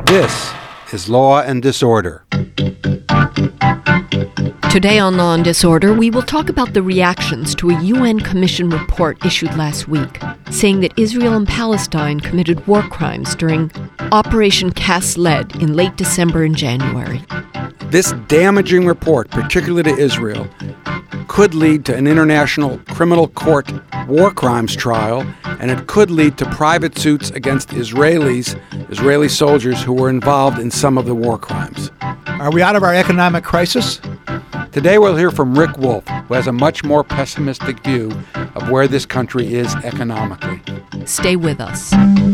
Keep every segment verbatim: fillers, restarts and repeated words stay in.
This is Law and Disorder. Today on Law and Disorder, we will talk about the reactions to a U N Commission report issued last week, saying that Israel and Palestine committed war crimes during Operation Cast Lead in late December and January. This damaging report, particularly to Israel, could lead to an international criminal court war crimes trial, and it could lead to private suits against Israelis, Israeli soldiers who were involved in some of the war crimes. Are we out of our economic crisis? Today we'll hear from Rick Wolff, who has a much more pessimistic view of where this country is economically. Stay with us.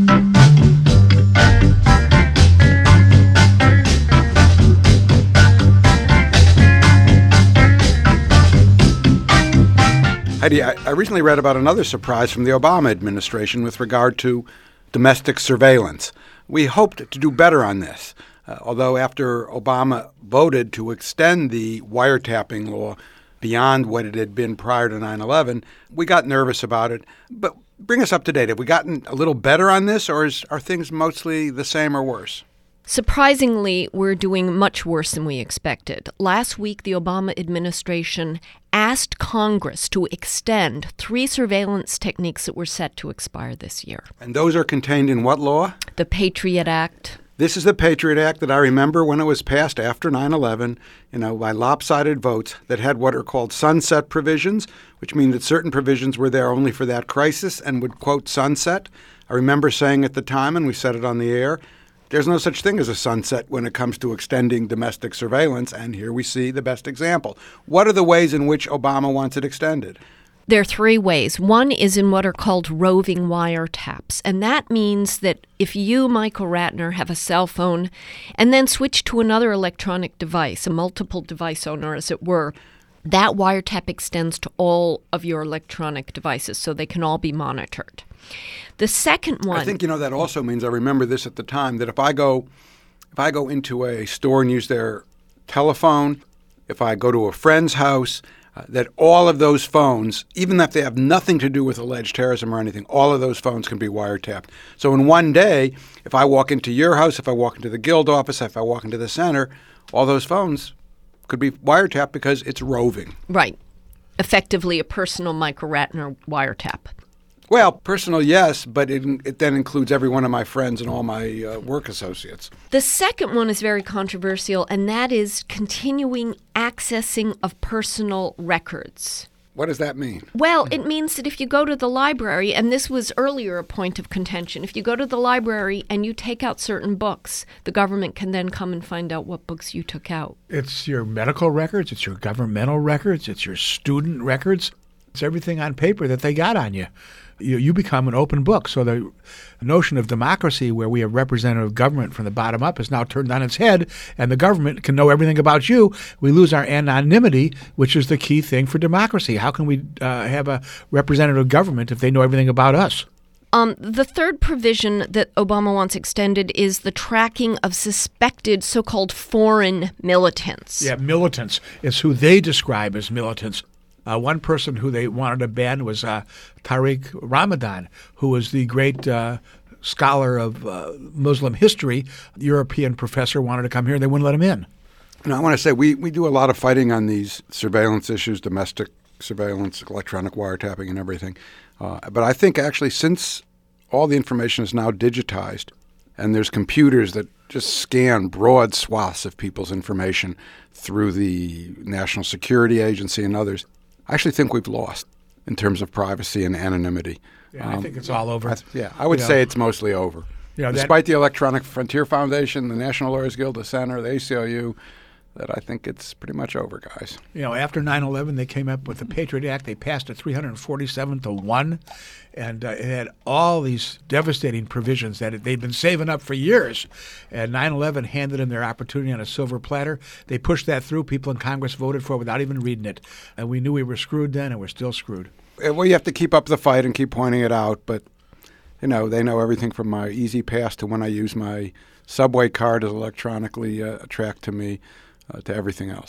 Heidi, I, I recently read about another surprise from the Obama administration with regard to domestic surveillance. We hoped to do better on this. Uh, although after Obama voted to extend the wiretapping law beyond what it had been prior to nine eleven, we got nervous about it. But bring us up to date. Have we gotten a little better on this, or is, are things mostly the same or worse? Surprisingly, we're doing much worse than we expected. Last week, the Obama administration asked Congress to extend three surveillance techniques that were set to expire this year. And those are contained in what law? The Patriot Act. This is the Patriot Act that I remember when it was passed after nine eleven, you know, by lopsided votes that had what are called sunset provisions, which mean that certain provisions were there only for that crisis and would, quote, sunset. I remember saying at the time, and we said it on the air, there's no such thing as a sunset when it comes to extending domestic surveillance, and here we see the best example. What are the ways in which Obama wants it extended? There are three ways. One is in what are called roving wiretaps, and that means that if you, Michael Ratner, have a cell phone and then switch to another electronic device, a multiple device owner as it were, that wiretap extends to all of your electronic devices so they can all be monitored. The second one... I think, you know, that also means, I remember this at the time, that if I go if I go into a store and use their telephone, if I go to a friend's house, Uh, that all of those phones, even if they have nothing to do with alleged terrorism or anything, all of those phones can be wiretapped. So in one day, if I walk into your house, if I walk into the Guild office, if I walk into the center, all those phones could be wiretapped because it's roving. Right. Effectively a personal Michael Ratner wiretap. Well, personal, yes, but it, it then includes every one of my friends and all my uh, work associates. The second one is very controversial, and that is continuing accessing of personal records. What does that mean? Well, it means that if you go to the library, and this was earlier a point of contention, if you go to the library and you take out certain books, the government can then come and find out what books you took out. It's your medical records, it's your governmental records, it's your student records. It's everything on paper that they got on you. You, you become an open book. So the notion of democracy, where we have representative government from the bottom up, is now turned on its head, and the government can know everything about you. We lose our anonymity, which is the key thing for democracy. How can we uh, have a representative government if they know everything about us? Um, the third provision that Obama wants extended is the tracking of suspected so-called foreign militants. Yeah, militants is who they describe as militants. Uh, one person who they wanted to ban was uh, Tariq Ramadan, who was the great uh, scholar of uh, Muslim history. The European professor wanted to come here, and they wouldn't let him in. And I want to say we, we do a lot of fighting on these surveillance issues, domestic surveillance, electronic wiretapping and everything. Uh, but I think actually since all the information is now digitized and there's computers that just scan broad swaths of people's information through the National Security Agency and others, I actually think we've lost in terms of privacy and anonymity. Yeah, um, I think it's all over. I, yeah, I would you say know, it's mostly over. You know, Despite that, the Electronic Frontier Foundation, the National Lawyers Guild, the Center, the A C L U, that I think it's pretty much over, guys. You know, after nine eleven, they came up with the Patriot Act. They passed it three hundred forty-seven to one, and uh, it had all these devastating provisions that it, they'd been saving up for years. And nine eleven handed them their opportunity on a silver platter. They pushed that through. People in Congress voted for it without even reading it. And we knew we were screwed then, and we're still screwed. Well, you have to keep up the fight and keep pointing it out, but, you know, they know everything from my Easy Pass to when I use my subway card is electronically uh, tracked to me. Uh, to everything else.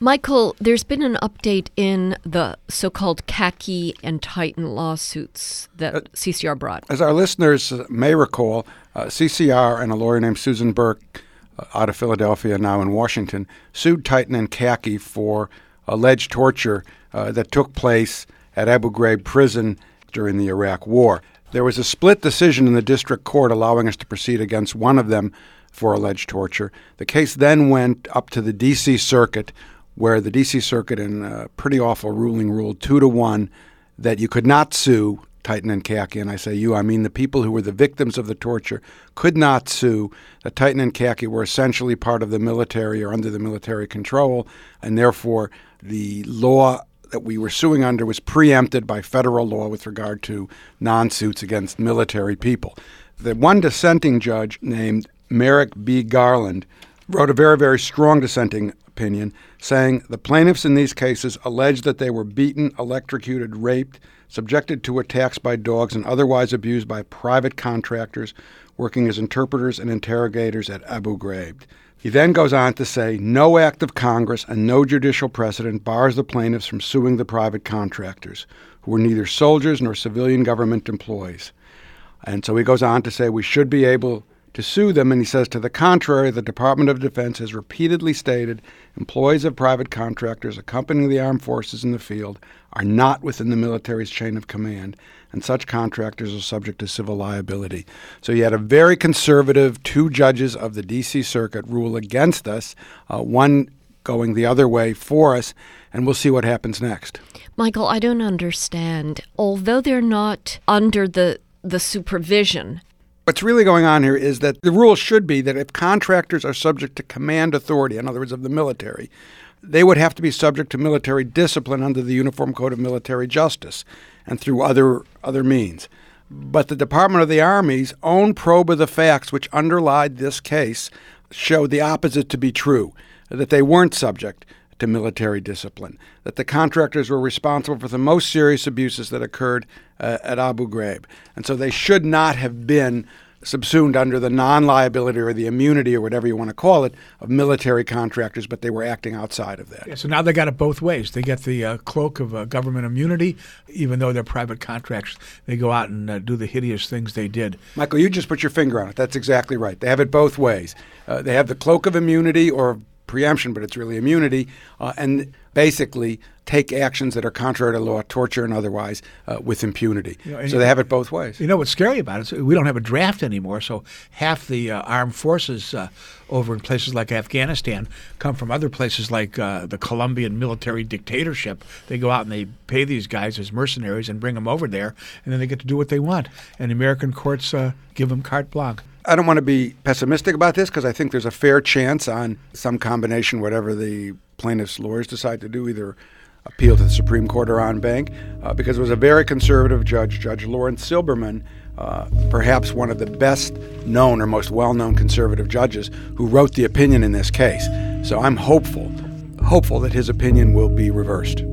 Michael, there's been an update in the so-called Khaki and Titan lawsuits that uh, C C R brought. As our listeners may recall, uh, C C R and a lawyer named Susan Burke uh, out of Philadelphia, now in Washington, sued Titan and Khaki for alleged torture uh, that took place at Abu Ghraib prison during the Iraq War. There was a split decision in the district court allowing us to proceed against one of them for alleged torture. The case then went up to the D C Circuit, where the D C Circuit, in a pretty awful ruling, ruled two to one that you could not sue Titan and Khaki. And I say you, I mean the people who were the victims of the torture could not sue. That Titan and Khaki were essentially part of the military or under the military control, and therefore the law that we were suing under was preempted by federal law with regard to non-suits against military people. The one dissenting judge named Merrick B. Garland wrote a very, very strong dissenting opinion saying the plaintiffs in these cases alleged that they were beaten, electrocuted, raped, subjected to attacks by dogs, and otherwise abused by private contractors working as interpreters and interrogators at Abu Ghraib. He then goes on to say, no act of Congress and no judicial precedent bars the plaintiffs from suing the private contractors, who were neither soldiers nor civilian government employees. And so he goes on to say we should be able to sue them, and he says, to the contrary, the Department of Defense has repeatedly stated employees of private contractors accompanying the armed forces in the field are not within the military's chain of command, and such contractors are subject to civil liability. So you had a very conservative two judges of the D C Circuit rule against us, uh, one going the other way for us, and we'll see what happens next. Michael, I don't understand. Although they're not under the, the supervision, what's really going on here is that the rule should be that if contractors are subject to command authority, in other words, of the military, they would have to be subject to military discipline under the Uniform Code of Military Justice and through other other means. But the Department of the Army's own probe of the facts which underlied this case showed the opposite to be true, that they weren't subject to military discipline, that the contractors were responsible for the most serious abuses that occurred uh, at Abu Ghraib. And so they should not have been subsumed under the non-liability or the immunity or whatever you want to call it of military contractors, but they were acting outside of that. Yeah, so now they got it both ways. They get the uh, cloak of uh, government immunity, even though they're private contractors. They go out and uh, do the hideous things they did. Michael, you just put your finger on it. That's exactly right. They have it both ways. Uh, they have the cloak of immunity or preemption, but it's really immunity, uh, and basically take actions that are contrary to law, torture and otherwise, uh, with impunity. You know, so they have it both ways. You know what's scary about it is we don't have a draft anymore, so half the uh, armed forces uh, over in places like Afghanistan come from other places like uh, the Colombian military dictatorship. They go out and they pay these guys as mercenaries and bring them over there, and then they get to do what they want. And the American courts uh, give them carte blanche. I don't want to be pessimistic about this because I think there's a fair chance on some combination, whatever the plaintiffs' lawyers decide to do, either appeal to the Supreme Court or en banc, uh, because it was a very conservative judge, Judge Lawrence Silberman, uh, perhaps one of the best known or most well-known conservative judges who wrote the opinion in this case. So I'm hopeful, hopeful that his opinion will be reversed.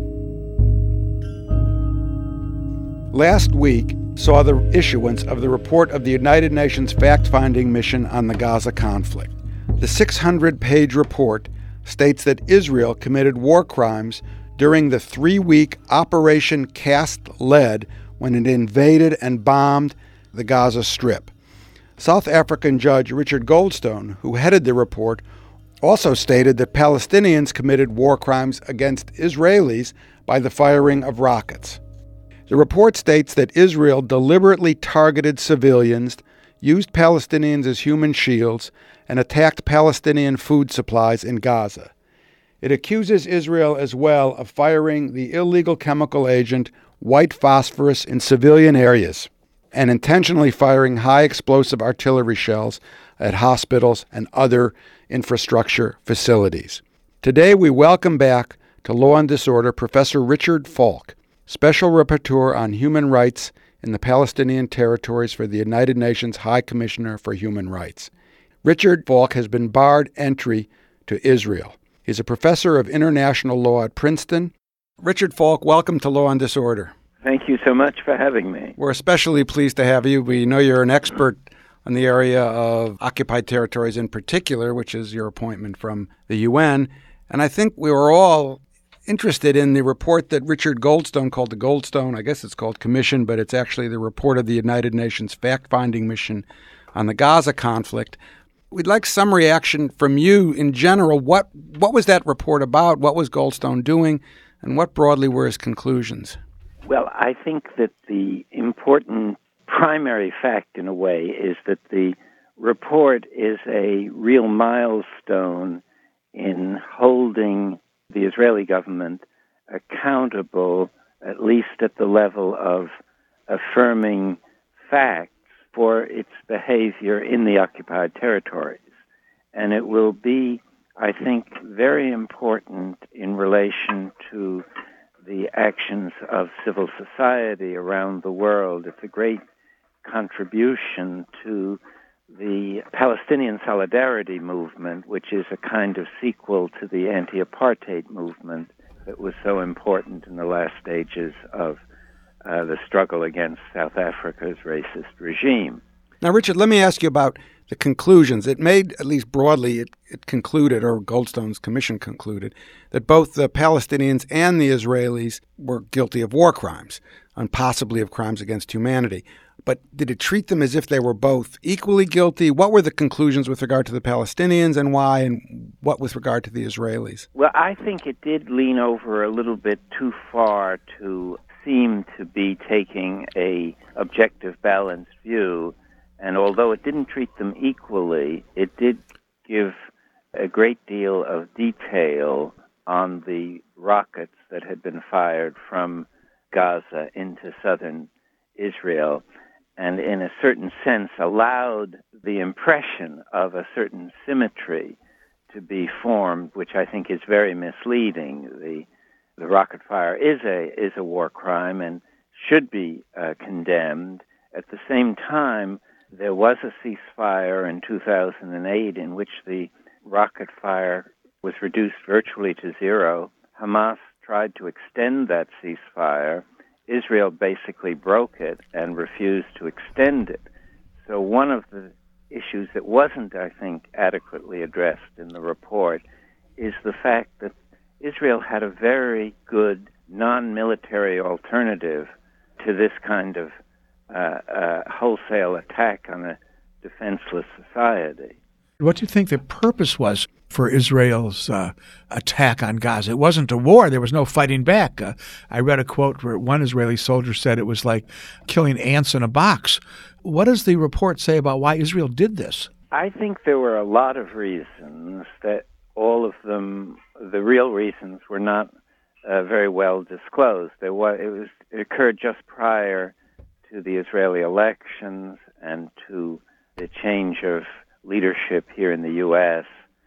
Last week saw the issuance of the report of the United Nations fact-finding mission on the Gaza conflict. The six hundred page report states that Israel committed war crimes during the three-week Operation Cast Lead when it invaded and bombed the Gaza Strip. South African Judge Richard Goldstone, who headed the report, also stated that Palestinians committed war crimes against Israelis by the firing of rockets. The report states that Israel deliberately targeted civilians, used Palestinians as human shields, and attacked Palestinian food supplies in Gaza. It accuses Israel as well of firing the illegal chemical agent white phosphorus in civilian areas and intentionally firing high explosive artillery shells at hospitals and other infrastructure facilities. Today we welcome back to Law and Disorder Professor Richard Falk, Special Rapporteur on Human Rights in the Palestinian Territories for the United Nations High Commissioner for Human Rights. Richard Falk has been barred entry to Israel. He's a professor of international law at Princeton. Richard Falk, welcome to Law and Disorder. Thank you so much for having me. We're especially pleased to have you. We know you're an expert on the area of occupied territories in particular, which is your appointment from the U N. And I think we were all interested in the report that Richard Goldstone called the Goldstone, I guess it's called Commission, but it's actually the report of the United Nations Fact-Finding Mission on the Gaza conflict. We'd like some reaction from you in general. What what was that report about? What was Goldstone doing? And what broadly were his conclusions? Well, I think that the important primary fact, in a way, is that the report is a real milestone in holding the Israeli government accountable, at least at the level of affirming facts for its behavior in the occupied territories. And it will be, I think, very important in relation to the actions of civil society around the world. It's a great contribution to the Palestinian Solidarity Movement, which is a kind of sequel to the anti-apartheid movement that was so important in the last stages of uh, the struggle against South Africa's racist regime. Now, Richard, let me ask you about the conclusions. It made, at least broadly, it, it concluded, or Goldstone's commission concluded, that both the Palestinians and the Israelis were guilty of war crimes, and possibly of crimes against humanity. But did it treat them as if they were both equally guilty? What were the conclusions with regard to the Palestinians and why, and what with regard to the Israelis? Well, I think it did lean over a little bit too far to seem to be taking a objective, balanced view. And although it didn't treat them equally, it did give a great deal of detail on the rockets that had been fired from Gaza into southern Israel, and in a certain sense allowed the impression of a certain symmetry to be formed, which I think is very misleading. The the rocket fire is a is a war crime and should be uh, condemned. At the same time, there was a ceasefire in two thousand eight in which the rocket fire was reduced virtually to zero. Hamas tried to extend that ceasefire. Israel basically broke it and refused to extend it. So one of the issues that wasn't, I think, adequately addressed in the report is the fact that Israel had a very good non-military alternative to this kind of uh, uh, wholesale attack on a defenseless society. What do you think the purpose was for Israel's uh, attack on Gaza? It wasn't a war. There was no fighting back. Uh, I read a quote where one Israeli soldier said it was like killing ants in a box. What does the report say about why Israel did this? I think there were a lot of reasons that all of them, the real reasons, were not uh, very well disclosed. There was, it, was, it occurred just prior to the Israeli elections and to the change of leadership here in the U S,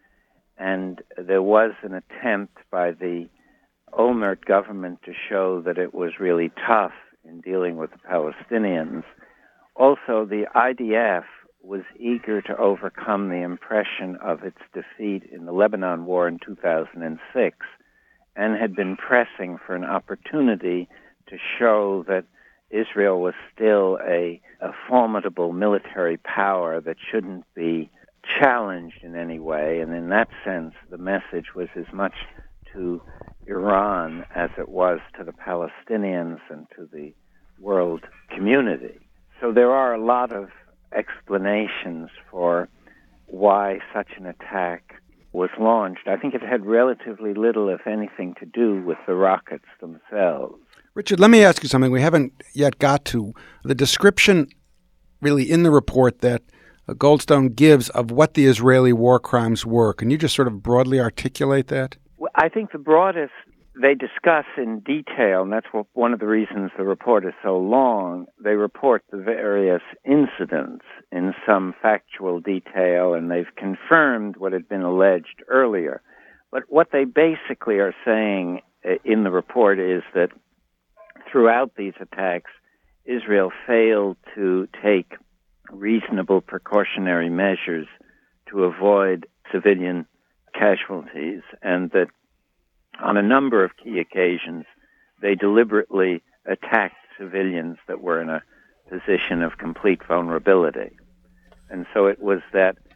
and there was an attempt by the Olmert government to show that it was really tough in dealing with the Palestinians. Also, the I D F was eager to overcome the impression of its defeat in the Lebanon War in two thousand six and had been pressing for an opportunity to show that Israel was still a, a formidable military power that shouldn't be challenged in any way. And in that sense, the message was as much to Iran as it was to the Palestinians and to the world community. So there are a lot of explanations for why such an attack was launched. I think it had relatively little, if anything, to do with the rockets themselves. Richard, let me ask you something we haven't yet got to. The description really in the report that Goldstone gives of what the Israeli war crimes were. Can you just sort of broadly articulate that? Well, I think the broadest they discuss in detail, and that's what, one of the reasons the report is so long. They report the various incidents in some factual detail, and they've confirmed what had been alleged earlier. But what they basically are saying in the report is that throughout these attacks, Israel failed to take reasonable precautionary measures to avoid civilian casualties, and that on a number of key occasions, they deliberately attacked civilians that were in a position of complete vulnerability. And so it was that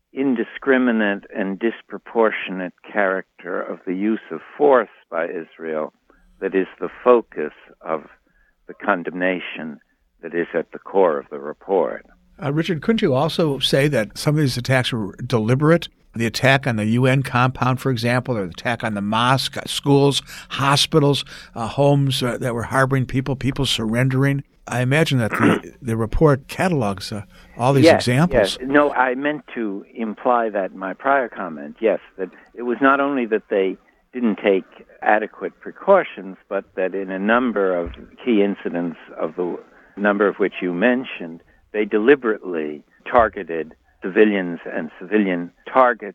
indiscriminate and disproportionate character of the use of force by Israel that is the focus of the condemnation that is at the core of the report. Uh, Richard, couldn't you also say that some of these attacks were deliberate? The attack on the U N compound, for example, or the attack on the mosque, uh, schools, hospitals, uh, homes uh, that were harboring people, people surrendering. I imagine that the, the report catalogs uh, all these yes, examples. Yes. No, I meant to imply that in my prior comment, yes, that it was not only that they didn't take adequate precautions, but that in a number of key incidents, of the number of which you mentioned, they deliberately targeted civilians and civilian targets.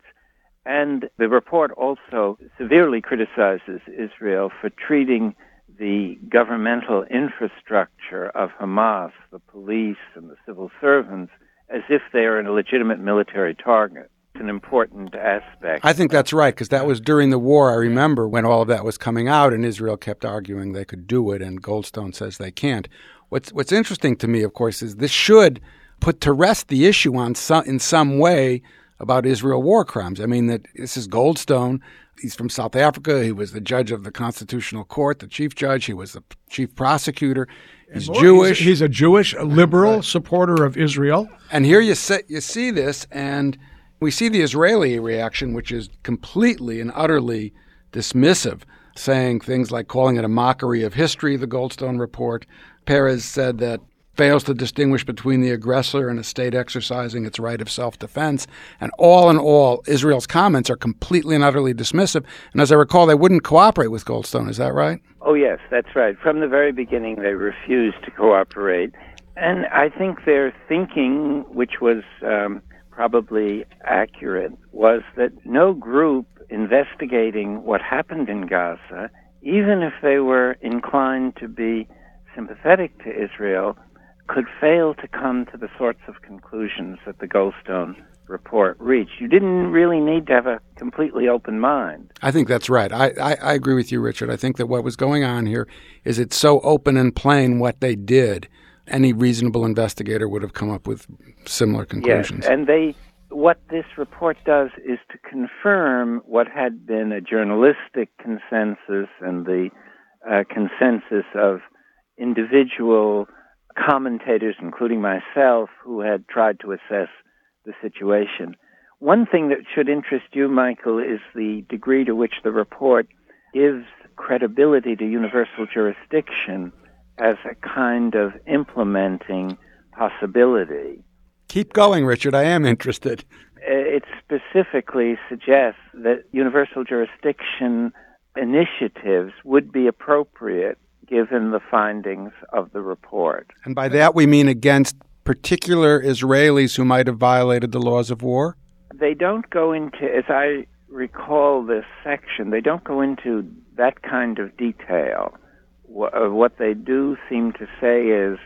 And the report also severely criticizes Israel for treating the governmental infrastructure of Hamas, the police and the civil servants, as if they are a legitimate military target. It's an important aspect. I think that's right, because that was during the war, I remember, when all of that was coming out, and Israel kept arguing they could do it, and Goldstone says they can't. What's what's interesting to me, of course, is this should put to rest the issue on some, in some way about Israel war crimes. I mean, that this is Goldstone. He's from South Africa. He was the judge of the Constitutional Court, the chief judge. He was the chief prosecutor. He's more, Jewish. He's, he's a Jewish liberal right. supporter of Israel. And here you see, you see this, and we see the Israeli reaction, which is completely and utterly dismissive, saying things like calling it a mockery of history, the Goldstone report. Peres said that fails to distinguish between the aggressor and a state exercising its right of self-defense. And all in all, Israel's comments are completely and utterly dismissive. And as I recall, they wouldn't cooperate with Goldstone. Is that right? Oh, yes, that's right. From the very beginning, they refused to cooperate. And I think their thinking, which was um, probably accurate, was that no group investigating what happened in Gaza, even if they were inclined to be sympathetic to Israel, could fail to come to the sorts of conclusions that the Goldstone report reached. You didn't really need to have a completely open mind. I think that's right. I, I, I agree with you, Richard. I think that what was going on here is it's so open and plain what they did. Any reasonable investigator would have come up with similar conclusions. Yes, and they, what this report does is to confirm what had been a journalistic consensus and the uh, consensus of individual commentators, including myself, who had tried to assess the situation. One thing that should interest you, Michael, is the degree to which the report gives credibility to universal jurisdiction as a kind of implementing possibility. Keep going, Richard. I am interested. It specifically suggests that universal jurisdiction initiatives would be appropriate given the findings of the report. And by that we mean against particular Israelis who might have violated the laws of war? They don't go into, as I recall this section, they don't go into that kind of detail. What they do seem to say is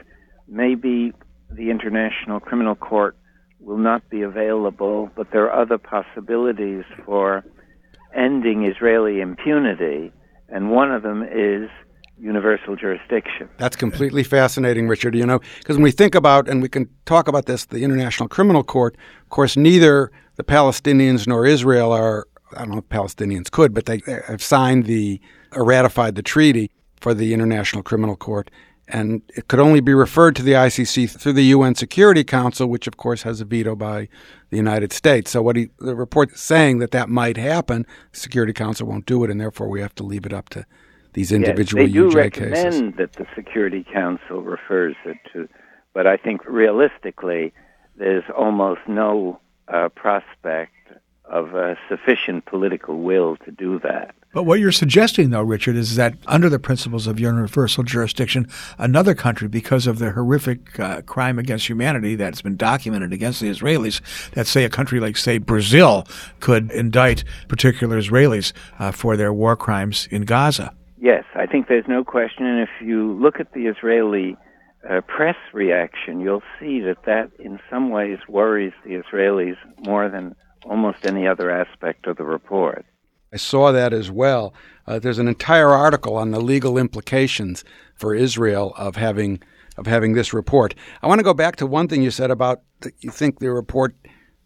maybe the International Criminal Court will not be available, but there are other possibilities for ending Israeli impunity, and one of them is universal jurisdiction. That's completely fascinating, Richard, you know, because when we think about, and we can talk about this, the International Criminal Court, of course, neither the Palestinians nor Israel are, I don't know if Palestinians could, but they have signed the, or ratified the treaty for the International Criminal Court, and it could only be referred to the I C C through the U N Security Council, which, of course, has a veto by the United States. So what he, the report is saying that that might happen, the Security Council won't do it, and therefore we have to leave it up to these individual yes, they do U J recommend cases. That the Security Council refers it to, but I think realistically there's almost no uh, prospect of uh, sufficient political will to do that. But what you're suggesting, though, Richard, is that under the principles of universal jurisdiction, another country, because of the horrific uh, crime against humanity that's been documented against the Israelis, that, say, a country like, say, Brazil could indict particular Israelis uh, for their war crimes in Gaza. Yes, I think there's no question. And if you look at the Israeli uh, press reaction, you'll see that that in some ways worries the Israelis more than almost any other aspect of the report. I saw that as well. Uh, there's an entire article on the legal implications for Israel of having of having this report. I want to go back to one thing you said about that you think the report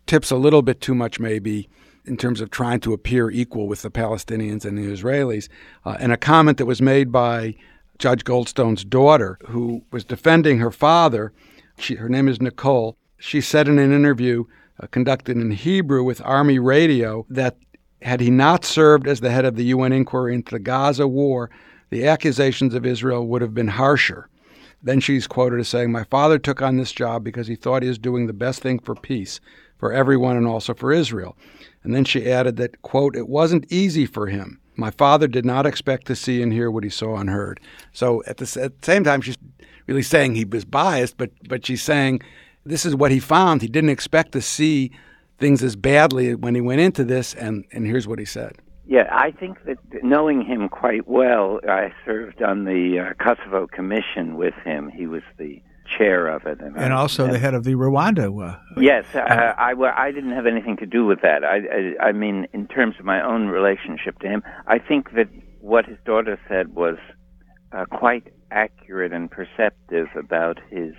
tips a little bit too much maybe in terms of trying to appear equal with the Palestinians and the Israelis. Uh, and a comment that was made by Judge Goldstone's daughter, who was defending her father, she, her name is Nicole, she said in an interview uh, conducted in Hebrew with Army Radio that had he not served as the head of the U N inquiry into the Gaza war, the accusations of Israel would have been harsher. Then she's quoted as saying, "My father took on this job because he thought he was doing the best thing for peace, for everyone and also for Israel." And then she added that, quote, "It wasn't easy for him. My father did not expect to see and hear what he saw and heard." So at the, at the same time, she's really saying he was biased, but but she's saying this is what he found. He didn't expect to see things as badly when he went into this, and, and here's what he said. Yeah, I think that knowing him quite well, I served on the uh, Kosovo Commission with him. He was the chair of it. And, and I, also and, the head of the Rwanda. Uh, yes, uh, I, I, I didn't have anything to do with that. I, I, I mean, in terms of my own relationship to him, I think that what his daughter said was uh, quite accurate and perceptive about his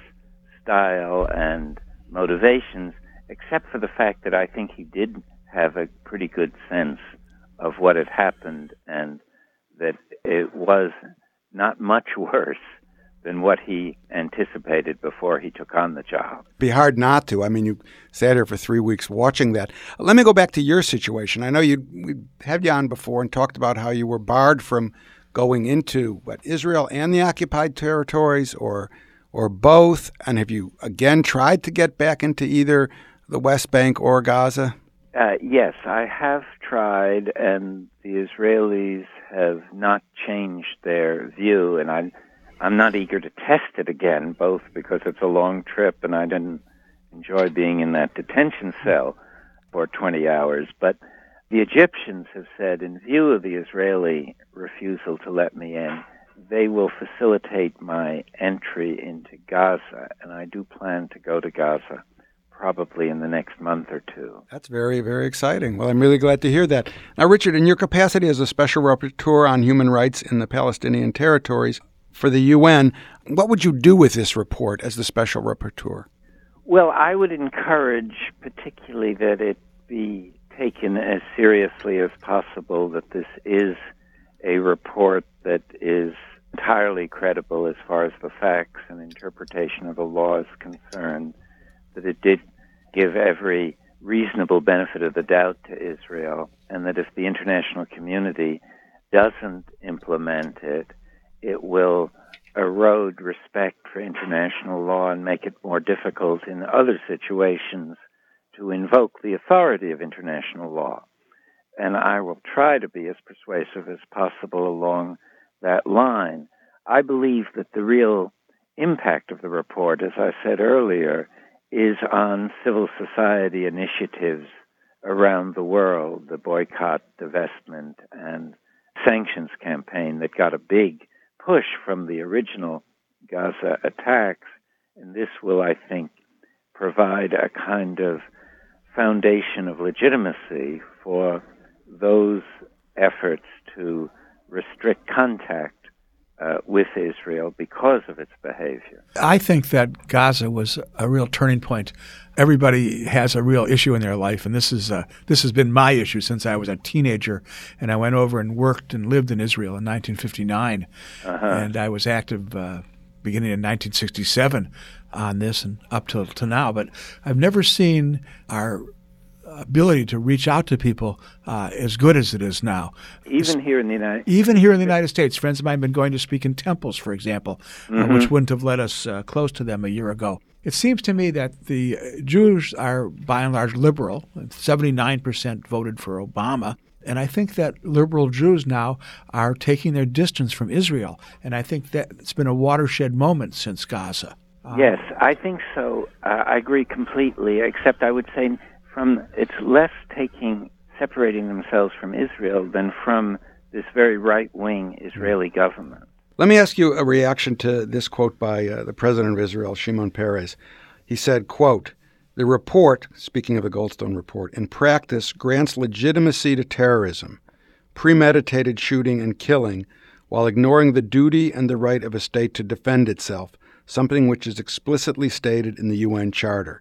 style and motivations, except for the fact that I think he did have a pretty good sense of what had happened and that it was not much worse than what he anticipated before he took on the job. Be hard not to. I mean, you sat here for three weeks watching that. Let me go back to your situation. I know you we had you on before and talked about how you were barred from going into what Israel and the occupied territories, or or both. And have you again tried to get back into either the West Bank or Gaza? Uh, yes, I have tried, and the Israelis have not changed their view, and I. I'm not eager to test it again, both because it's a long trip and I didn't enjoy being in that detention cell for twenty hours. But the Egyptians have said, in view of the Israeli refusal to let me in, they will facilitate my entry into Gaza, and I do plan to go to Gaza probably in the next month or two. That's very, very exciting. Well, I'm really glad to hear that. Now, Richard, in your capacity as a special rapporteur on human rights in the Palestinian territories, for the U N, what would you do with this report as the special rapporteur? Well, I would encourage particularly that it be taken as seriously as possible, that this is a report that is entirely credible as far as the facts and interpretation of the law is concerned, that it did give every reasonable benefit of the doubt to Israel, and that if the international community doesn't implement it, it will erode respect for international law and make it more difficult in other situations to invoke the authority of international law. And I will try to be as persuasive as possible along that line. I believe that the real impact of the report, as I said earlier, is on civil society initiatives around the world, the boycott, divestment, and sanctions campaign that got a big push from the original Gaza attacks, and this will, I think, provide a kind of foundation of legitimacy for those efforts to restrict contact uh, with Israel because of its behavior. I think that Gaza was a real turning point. Everybody has a real issue in their life, and this is uh, this has been my issue since I was a teenager, and I went over and worked and lived in Israel in nineteen fifty-nine, uh-huh. and I was active uh, beginning in nineteen sixty-seven on this and up till to now. But I've never seen our ability to reach out to people uh, as good as it is now. Even here in the United Even here in the United States. Friends of mine have been going to speak in temples, for example, mm-hmm. uh, which wouldn't have let us uh, close to them a year ago. It seems to me that the Jews are, by and large, liberal. seventy-nine percent voted for Obama. And I think that liberal Jews now are taking their distance from Israel. And I think that it's been a watershed moment since Gaza. Uh, yes, I think so. Uh, I agree completely, except I would say from it's less taking, separating themselves from Israel than from this very right-wing Israeli government. Let me ask you a reaction to this quote by uh, the president of Israel, Shimon Peres. He said, quote, "The report," speaking of the Goldstone report, "in practice grants legitimacy to terrorism, premeditated shooting and killing, while ignoring the duty and the right of a state to defend itself, something which is explicitly stated in the U N Charter."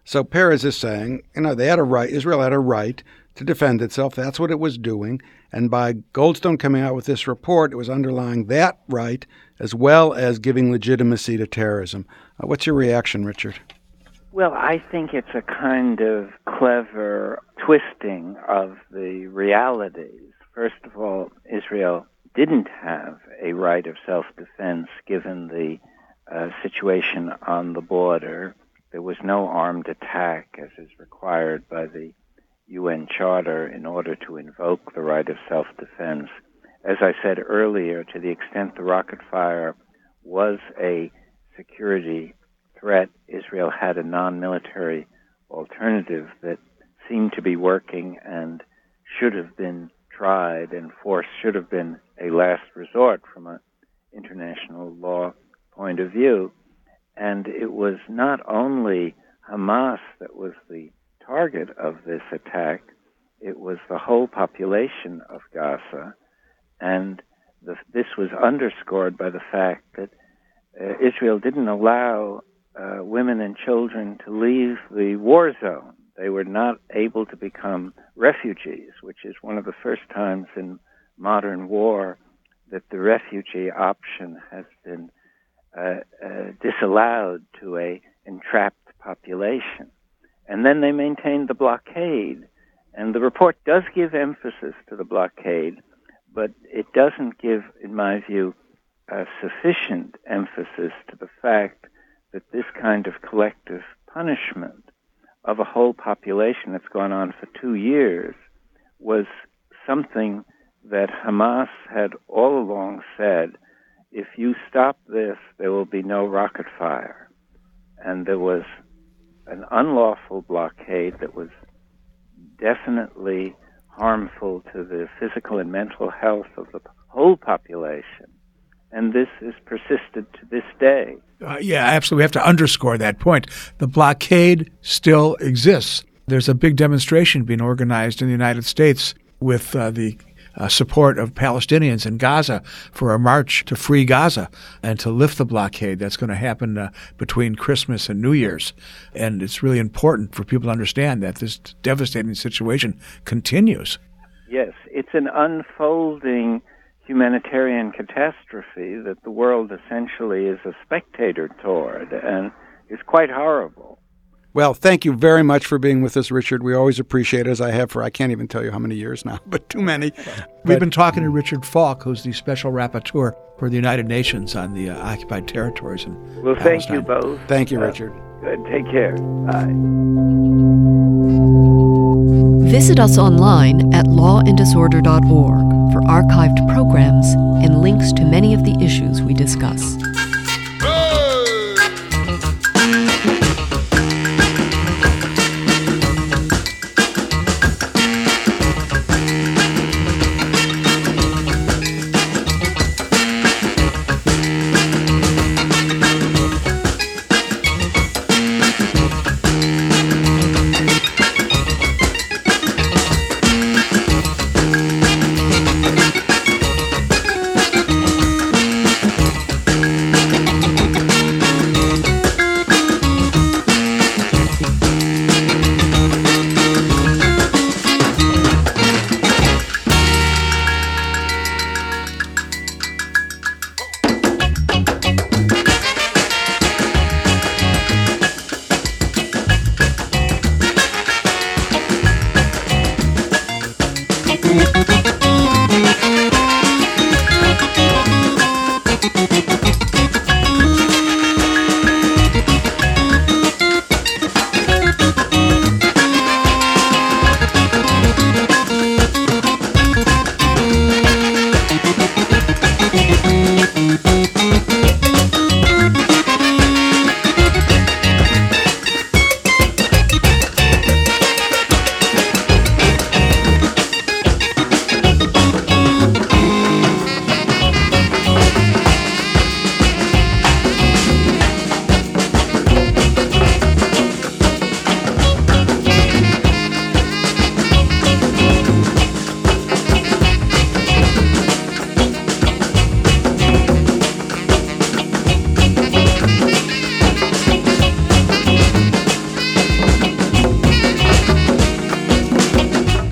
So Peres is saying, you know, they had a right, Israel had a right to defend itself. That's what it was doing. And by Goldstone coming out with this report, it was underlying that right as well as giving legitimacy to terrorism. Uh, what's your reaction, Richard? Well, I think it's a kind of clever twisting of the realities. First of all, Israel didn't have a right of self-defense given the uh, situation on the border. There was no armed attack, as is required by the U N Charter, in order to invoke the right of self-defense. As I said earlier, to the extent the rocket fire was a security threat, Israel had a non-military alternative that seemed to be working and should have been tried, and force should have been a last resort from an international law point of view. And it was not only Hamas that was the target of this attack, it was the whole population of Gaza. And the, this was underscored by the fact that uh, Israel didn't allow uh, women and children to leave the war zone. They were not able to become refugees, which is one of the first times in modern war that the refugee option has been uh, uh, disallowed to a entrapped population. And then they maintained the blockade. And the report does give emphasis to the blockade, but it doesn't give, in my view, uh, sufficient emphasis to the fact that this kind of collective punishment of a whole population that's gone on for two years was something that Hamas had all along said, if you stop this, there will be no rocket fire. And there was an unlawful blockade that was definitely harmful to the physical and mental health of the whole population. And this is persisted to this day. Uh, yeah, absolutely. We have to underscore that point. The blockade still exists. There's a big demonstration being organized in the United States with uh, the uh, support of Palestinians in Gaza for a march to free Gaza and to lift the blockade. That's going to happen uh, between Christmas and New Year's. And it's really important for people to understand that this devastating situation continues. Yes, it's an unfolding humanitarian catastrophe that the world essentially is a spectator toward, and it's quite horrible. Well, thank you very much for being with us, Richard. We always appreciate it, as I have for, I can't even tell you how many years now, but too many. We've but, been talking to Richard Falk, who's the Special Rapporteur for the United Nations on the uh, occupied territories in Well, Palestine. Thank you both. Thank you, uh, Richard. Good. Take care. Bye. Visit us online at law and disorder dot org for archived programs and links to many of the issues we discuss.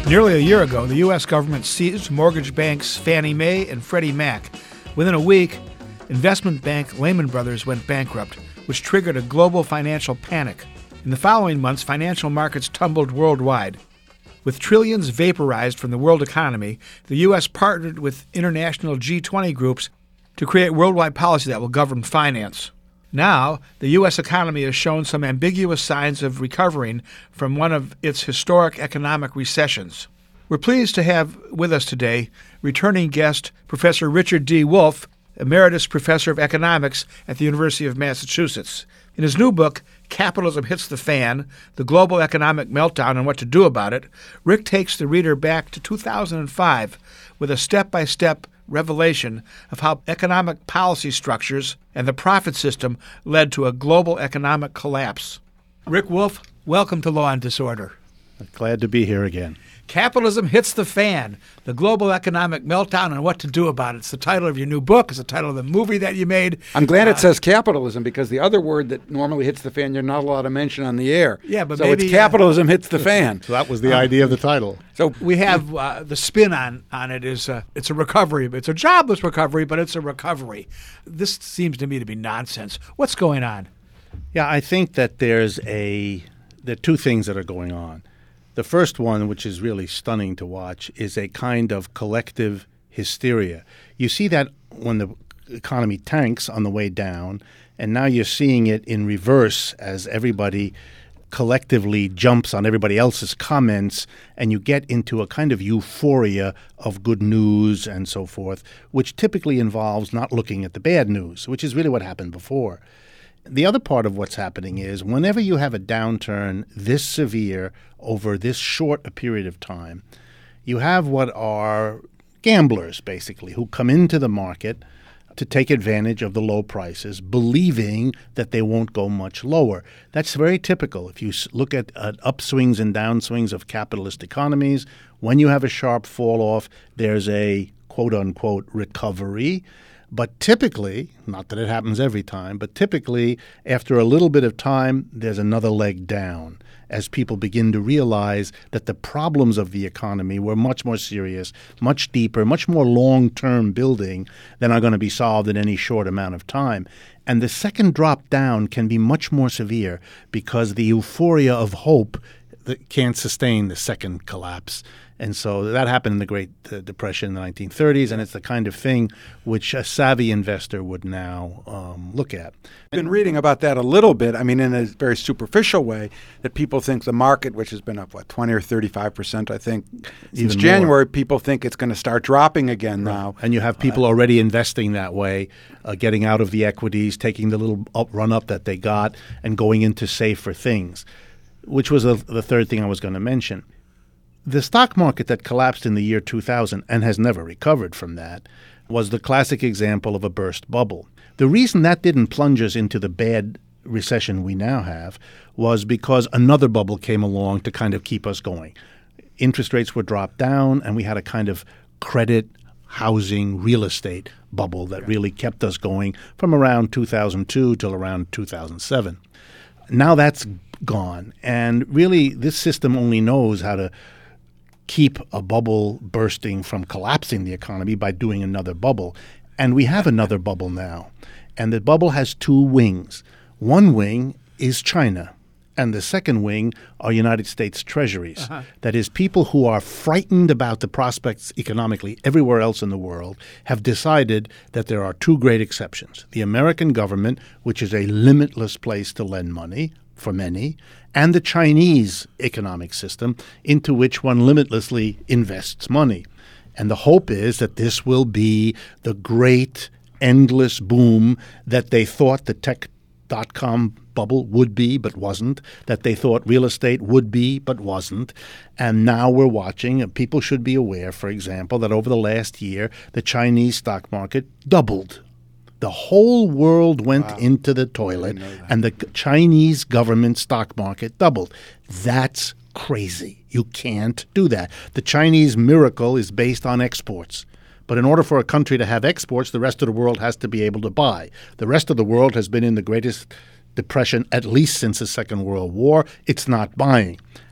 Nearly a year ago, the U S government seized mortgage banks Fannie Mae and Freddie Mac. Within a week, investment bank Lehman Brothers went bankrupt, which triggered a global financial panic. In the following months, financial markets tumbled worldwide. With trillions vaporized from the world economy, the U S partnered with international G twenty groups to create worldwide policy that will govern finance. Now, the U S economy has shown some ambiguous signs of recovering from one of its historic economic recessions. We're pleased to have with us today returning guest Professor Richard D. Wolff, Emeritus Professor of Economics at the University of Massachusetts. In his new book, Capitalism Hits the Fan, The Global Economic Meltdown and What to Do About It, Rick takes the reader back to two thousand five with a step-by-step revelation of how economic policy structures and the profit system led to a global economic collapse. Rick Wolff, welcome to Law and Disorder. Glad to be here again. Capitalism Hits the Fan, The Global Economic Meltdown and What to Do About It. It's the title of your new book. It's the title of the movie that you made. I'm glad uh, it says capitalism, because the other word that normally hits the fan, you're not allowed to mention on the air. Yeah, but so maybe, it's capitalism uh, hits the fan. So that was the um, idea of the title. So we have uh, the spin on, on it is uh, it's a recovery. It's a jobless recovery, but it's a recovery. This seems to me to be nonsense. What's going on? Yeah, I think that there's a there are two things that are going on. The first one, which is really stunning to watch, is a kind of collective hysteria. You see that when the economy tanks on the way down, and now you're seeing it in reverse as everybody collectively jumps on everybody else's comments, and you get into a kind of euphoria of good news and so forth, which typically involves not looking at the bad news, which is really what happened before. The other part of what's happening is whenever you have a downturn this severe over this short a period of time, you have what are gamblers, basically, who come into the market to take advantage of the low prices, believing that they won't go much lower. That's very typical. If you look at uh, upswings and downswings of capitalist economies, when you have a sharp fall off, there's a quote-unquote recovery. But typically, not that it happens every time, but typically after a little bit of time, there's another leg down as people begin to realize that the problems of the economy were much more serious, much deeper, much more long-term building than are going to be solved in any short amount of time. And the second drop down can be much more severe because the euphoria of hope that can't sustain the second collapse. And so that happened in the Great uh, Depression in the nineteen thirties, and it's the kind of thing which a savvy investor would now um, look at. I've been reading about that a little bit, I mean, in a very superficial way, that people think the market, which has been up, what, twenty or thirty-five percent, I think, since Even January, more. People think it's going to start dropping again Right. now. And you have people uh, already investing that way, uh, getting out of the equities, taking the little up, run up that they got, and going into safer things, which was a, the third thing I was going to mention. The stock market that collapsed in the year two thousand and has never recovered from that was the classic example of a burst bubble. The reason that didn't plunge us into the bad recession we now have was because another bubble came along to kind of keep us going. Interest rates were dropped down, and we had a kind of credit, housing, real estate bubble that really kept us going from around two thousand two till around two thousand seven. Now that's gone, and really this system only knows how to keep a bubble bursting from collapsing the economy by doing another bubble. And we have another bubble now. And the bubble has two wings. One wing is China, and the second wing are United States treasuries. Uh-huh. That is, people who are frightened about the prospects economically everywhere else in the world have decided that there are two great exceptions. The American government, which is a limitless place to lend money for many, and the Chinese economic system into which one limitlessly invests money. And the hope is that this will be the great endless boom that they thought the tech dot-com bubble would be but wasn't, that they thought real estate would be but wasn't. And now we're watching, and people should be aware, for example, that over the last year, the Chinese stock market doubled. The whole world went wow. into the toilet, and the Chinese government stock market doubled. That's crazy. You can't do that. The Chinese miracle is based on exports. But in order for a country to have exports, the rest of the world has to be able to buy. The rest of the world has been in the greatest depression at least since the Second World War. It's not buying.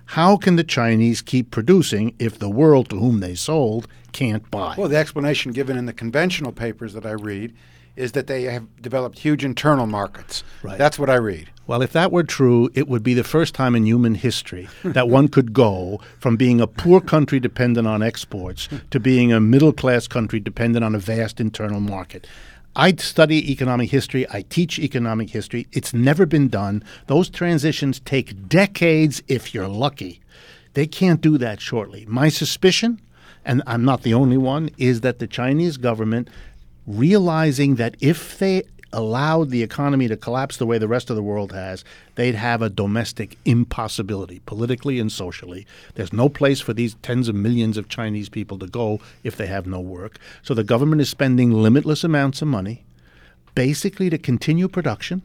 How can the Chinese keep producing if the world to whom they sold can't buy? Well, the explanation given in the conventional papers that I read is that they have developed huge internal markets. Right. That's what I read. Well, if that were true, it would be the first time in human history that one could go from being a poor country dependent on exports to being a middle-class country dependent on a vast internal market. I study economic history. I teach economic history. It's never been done. Those transitions take decades if you're lucky. They can't do that shortly. My suspicion, and I'm not the only one, is that the Chinese government, realizing that if they allowed the economy to collapse the way the rest of the world has, they'd have a domestic impossibility, politically and socially. There's no place for these tens of millions of Chinese people to go if they have no work. So the government is spending limitless amounts of money basically to continue production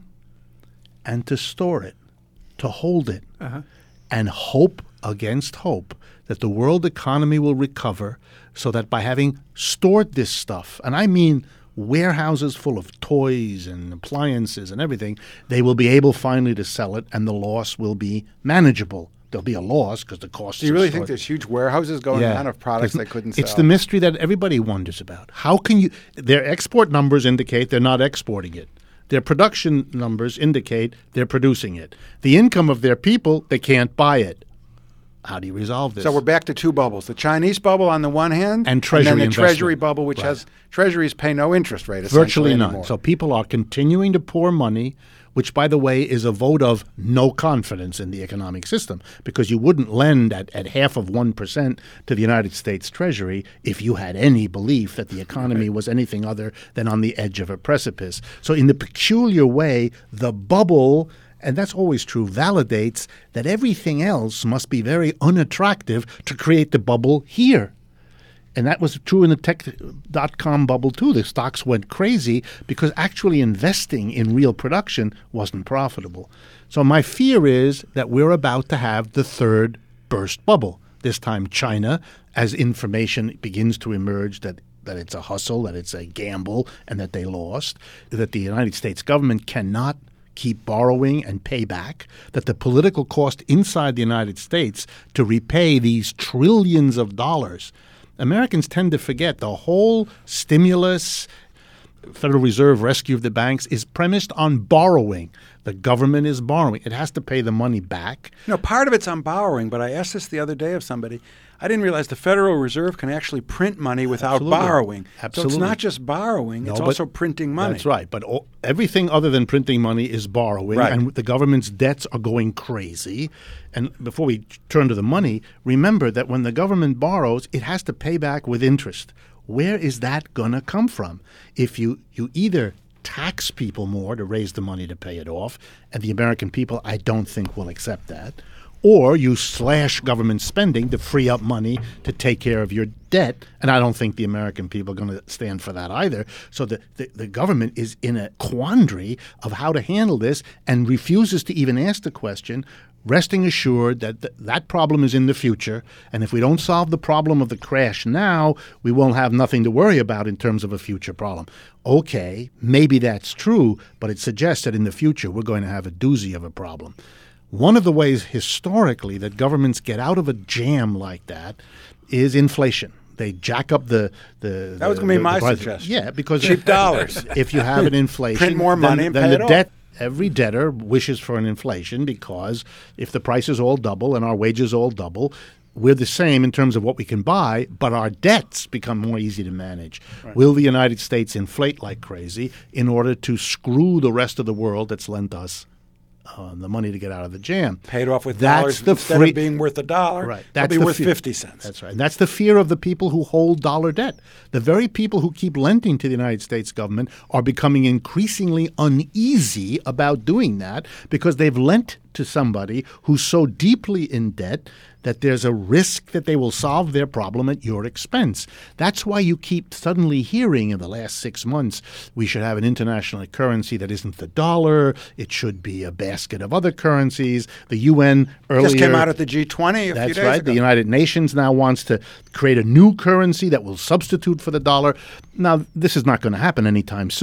and to store it, to hold it, uh-huh. and hope against hope that the world economy will recover so that by having stored this stuff, and I mean warehouses full of toys and appliances and everything, they will be able finally to sell it and the loss will be manageable. There'll be a loss because the costs Do you really stored. think there's huge warehouses going yeah. on of products they couldn't sell? It's the mystery that everybody wonders about. How can you – their export numbers indicate they're not exporting it. Their production numbers indicate they're producing it. The income of their people, they can't buy it. How do you resolve this? So we're back to two bubbles: the Chinese bubble on the one hand, and Treasury and then the investment. Treasury bubble, which right. has treasuries pay no interest rate, virtually none. Anymore. So people are continuing to pour money, which, by the way, is a vote of no confidence in the economic system, because you wouldn't lend at, at half of one percent to the United States Treasury if you had any belief that the economy was anything other than on the edge of a precipice. So in the peculiar way, the bubble – and that's always true, validates that everything else must be very unattractive to create the bubble here. And that was true in the tech dot com bubble too. The stocks went crazy because actually investing in real production wasn't profitable. So my fear is that we're about to have the third burst bubble. This time China, as information begins to emerge that that it's a hustle, that it's a gamble, and that they lost, that the United States government cannot keep borrowing and pay back, that the political cost inside the United States to repay these trillions of dollars. Americans tend to forget the whole stimulus, Federal Reserve rescue of the banks is premised on borrowing. The government is borrowing. It has to pay the money back. You know, part of it's on borrowing, but I asked this the other day of somebody. I didn't realize the Federal Reserve can actually print money without Absolutely. borrowing. Absolutely. So it's not just borrowing, No, it's but also printing money. That's right. But all, everything other than printing money is borrowing, Right. and the government's debts are going crazy. And before we turn to the money, remember that when the government borrows, it has to pay back with interest. Where is that going to come from? If you, you either tax people more to raise the money to pay it off, and the American people, I don't think, will accept that, or you slash government spending to free up money to take care of your debt, and I don't think the American people are going to stand for that either. So the, the, the government is in a quandary of how to handle this and refuses to even ask the question, resting assured that th- that problem is in the future, and if we don't solve the problem of the crash now, we won't have nothing to worry about in terms of a future problem. Okay, maybe that's true, but it suggests that in the future we're going to have a doozy of a problem. One of the ways historically that governments get out of a jam like that is inflation. They jack up the the. That was the, going to be the, my the price. suggestion. Yeah, because cheap dollars. If you have an inflation, print more money then, and then pay the it off. debt. Every debtor wishes for an inflation because if the prices all double and our wages all double, we're the same in terms of what we can buy, but our debts become more easy to manage. Right. Will the United States inflate like crazy in order to screw the rest of the world that's lent us uh, the money to get out of the jam? Paid off with that's dollars the instead free, of being worth a dollar. Right. That's That's be the worth fe- fifty cents. That's right. And that's the fear of the people who hold dollar debt. The very people who keep lending to the United States government are becoming increasingly uneasy about doing that because they've lent to somebody who's so deeply in debt that there's a risk that they will solve their problem at your expense. That's why you keep suddenly hearing in the last six months, we should have an international currency that isn't the dollar. It should be a basket of other currencies. The U N earlier Just came out at the G twenty a That's few days right. ago. The United Nations now wants to create a new currency that will substitute for the dollar. Now, this is not going to happen anytime soon,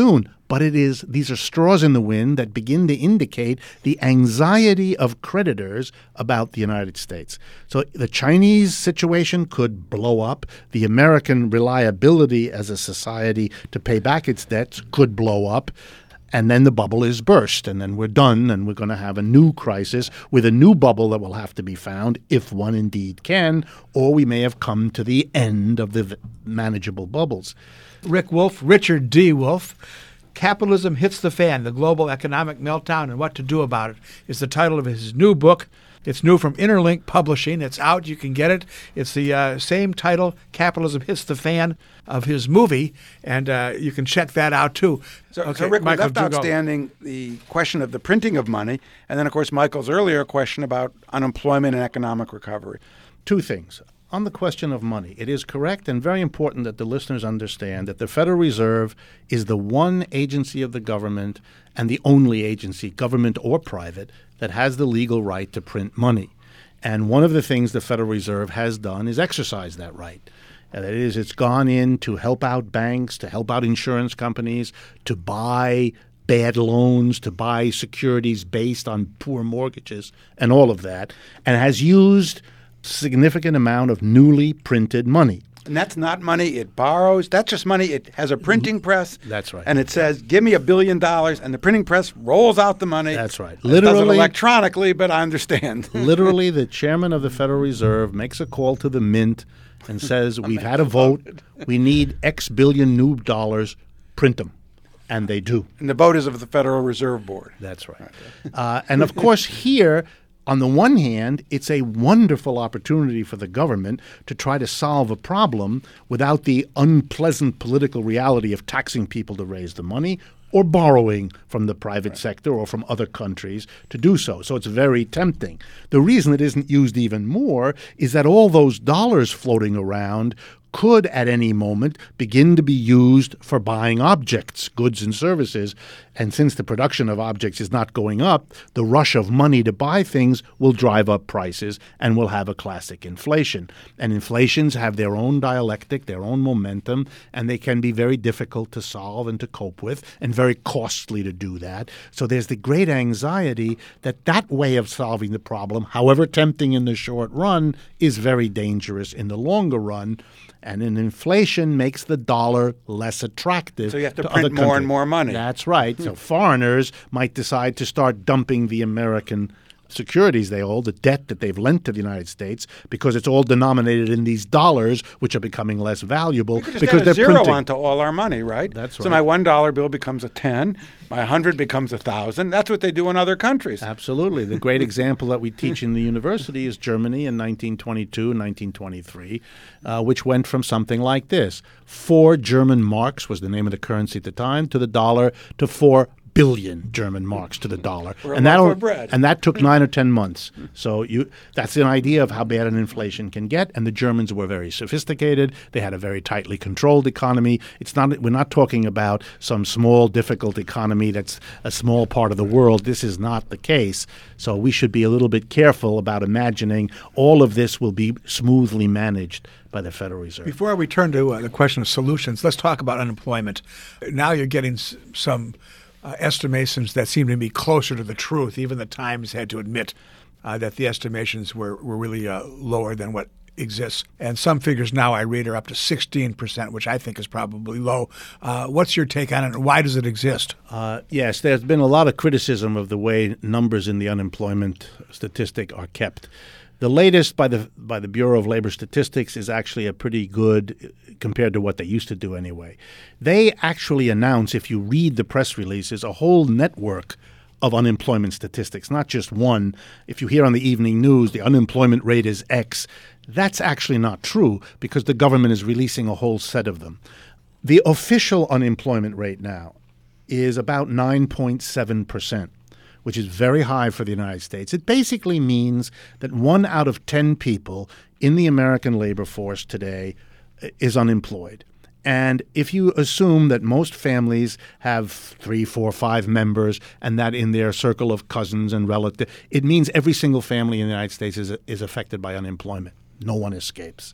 but it is these are straws in the wind that begin to indicate the anxiety of creditors about the United States. So the Chinese situation could blow up. The American reliability as a society to pay back its debts could blow up. And then the bubble is burst, and then we're done, and we're going to have a new crisis with a new bubble that will have to be found, if one indeed can, or we may have come to the end of the manageable bubbles. Rick Wolff, Richard D. Wolff, Capitalism Hits the Fan, The Global Economic Meltdown and What to Do About It, is the title of his new book. It's new from Interlink Publishing. It's out. You can get it. It's the uh, same title, Capitalism Hits the Fan, of his movie, and uh, you can check that out, too. So, okay, so Rick, we Michael, left outstanding the question of the printing of money, and then, of course, Michael's earlier question about unemployment and economic recovery. Two things. On the question of money, it is correct and very important that the listeners understand that the Federal Reserve is the one agency of the government and the only agency, government or private, that has the legal right to print money. And one of the things the Federal Reserve has done is exercise that right. And that is, it's gone in to help out banks, to help out insurance companies, to buy bad loans, to buy securities based on poor mortgages and all of that, and has used significant amount of newly printed money. And that's not money it borrows. That's just money. It has a printing press. That's right. And it says, give me a billion dollars, and the printing press rolls out the money. That's right. It does it Literally, electronically, but I understand. literally, the chairman of the Federal Reserve makes a call to the mint and says, we've had a vote. We need X billion new dollars. Print them. And they do. And the vote is of the Federal Reserve Board. That's right. Uh, and, of course, here – on the one hand, it's a wonderful opportunity for the government to try to solve a problem without the unpleasant political reality of taxing people to raise the money or borrowing from the private right. sector or from other countries to do so. So it's very tempting. The reason it isn't used even more is that all those dollars floating around could at any moment begin to be used for buying objects, goods and services. And since the production of objects is not going up, the rush of money to buy things will drive up prices and will have a classic inflation. And inflations have their own dialectic, their own momentum, and they can be very difficult to solve and to cope with and very costly to do that. So there's the great anxiety that that way of solving the problem, however tempting in the short run, is very dangerous in the longer run. And an inflation makes the dollar less attractive. So you have to, to print other more countries. and more money. That's right. So foreigners might decide to start dumping the American securities they hold, the debt that they've lent to the United States, because it's all denominated in these dollars, which are becoming less valuable we could just because add they're a zero printing. onto all our money, right? That's so right. my one dollar bill becomes a ten, my hundred becomes a thousand. That's what they do in other countries. Absolutely. The great example that we teach in the university is Germany in nineteen twenty-two and nineteen twenty-three, uh, which went from something like this: four German marks was the name of the currency at the time to the dollar to four billion German marks to the dollar, or a and that loaf of bread. and that took nine or ten months. So you that's an idea of how bad an inflation can get. And the Germans were very sophisticated. They had a very tightly controlled economy. It's not we're not talking about some small, difficult economy that's a small part of the world. This is not the case. So we should be a little bit careful about imagining all of this will be smoothly managed by the Federal Reserve. Before we turn to uh, the question of solutions, let's talk about unemployment. Now you're getting s- some Uh, estimations that seem to be closer to the truth. Even the Times had to admit uh, that the estimations were, were really uh, lower than what exists. And some figures now I read are up to sixteen percent, which I think is probably low. Uh, what's your take on it, and why does it exist? Uh, yes, there's been a lot of criticism of the way numbers in the unemployment statistic are kept. The latest by the by the Bureau of Labor Statistics is actually a pretty good compared to what they used to do anyway. They actually announce, if you read the press releases, a whole network of unemployment statistics, not just one. If you hear on the evening news the unemployment rate is X, that's actually not true because the government is releasing a whole set of them. The official unemployment rate now is about nine point seven percent. Which is very high for the United States. It basically means that one out of ten people in the American labor force today is unemployed. And if you assume that most families have three, four, five members, and that in their circle of cousins and relatives, it means every single family in the United States is is affected by unemployment. No one escapes.